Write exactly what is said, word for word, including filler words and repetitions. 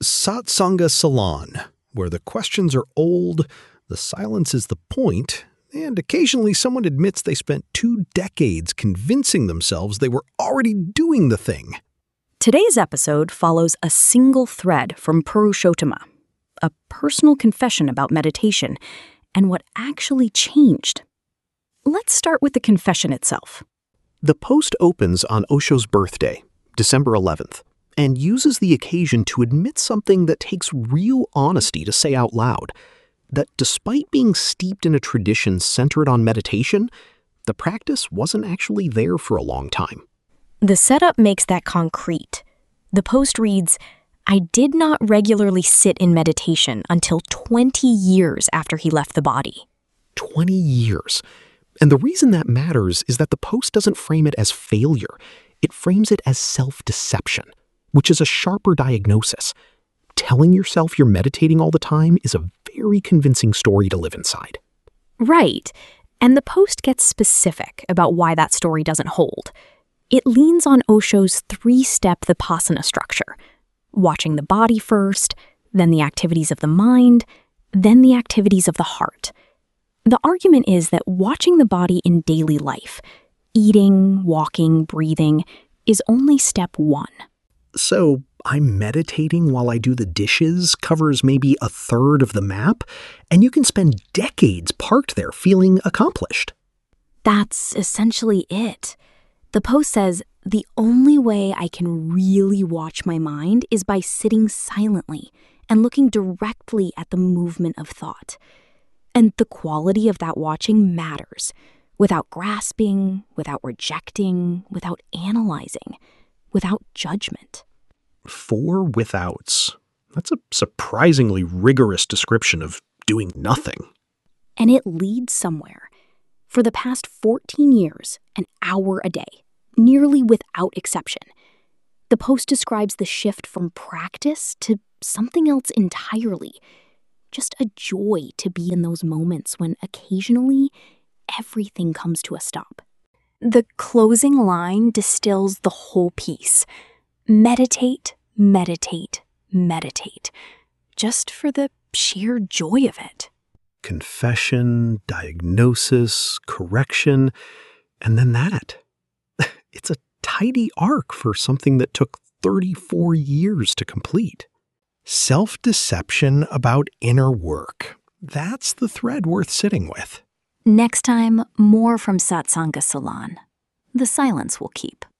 Satsanga Salon, where the questions are old, the silence is the point, and occasionally someone admits they spent two decades convincing themselves they were already doing the thing. Today's episode follows a single thread from Purushottama, a personal confession about meditation and what actually changed. Let's start with the confession itself. The post opens on Osho's birthday, December eleventh, and uses the occasion to admit something that takes real honesty to say out loud, that despite being steeped in a tradition centered on meditation, the practice wasn't actually there for a long time. The setup makes that concrete. The post reads, "I did not regularly sit in meditation until twenty years after he left the body." twenty years. And the reason that matters is that the post doesn't frame it as failure. It frames it as self-deception, which is a sharper diagnosis. Telling yourself you're meditating all the time is a very convincing story to live inside. Right. And the post gets specific about why that story doesn't hold. It leans on Osho's three-step Vipassana structure, watching the body first, then the activities of the mind, then the activities of the heart. The argument is that watching the body in daily life, eating, walking, breathing, is only step one. So, I'm meditating while I do the dishes covers maybe a third of the map, and you can spend decades parked there feeling accomplished. That's essentially it. The post says, the only way I can really watch my mind is by sitting silently and looking directly at the movement of thought. And the quality of that watching matters, without grasping, without rejecting, without analyzing, without judgment. Four withouts. That's a surprisingly rigorous description of doing nothing. And it leads somewhere. For the past fourteen years, an hour a day, nearly without exception. The post describes the shift from practice to something else entirely. Just a joy to be in those moments when occasionally everything comes to a stop. The closing line distills the whole piece. Meditate, meditate, meditate. Just for the sheer joy of it. Confession, diagnosis, correction, and then that. It's a tidy arc for something that took thirty-four years to complete. Self-deception about inner work. That's the thread worth sitting with. Next time, more from Satsanga Salon. The silence will keep.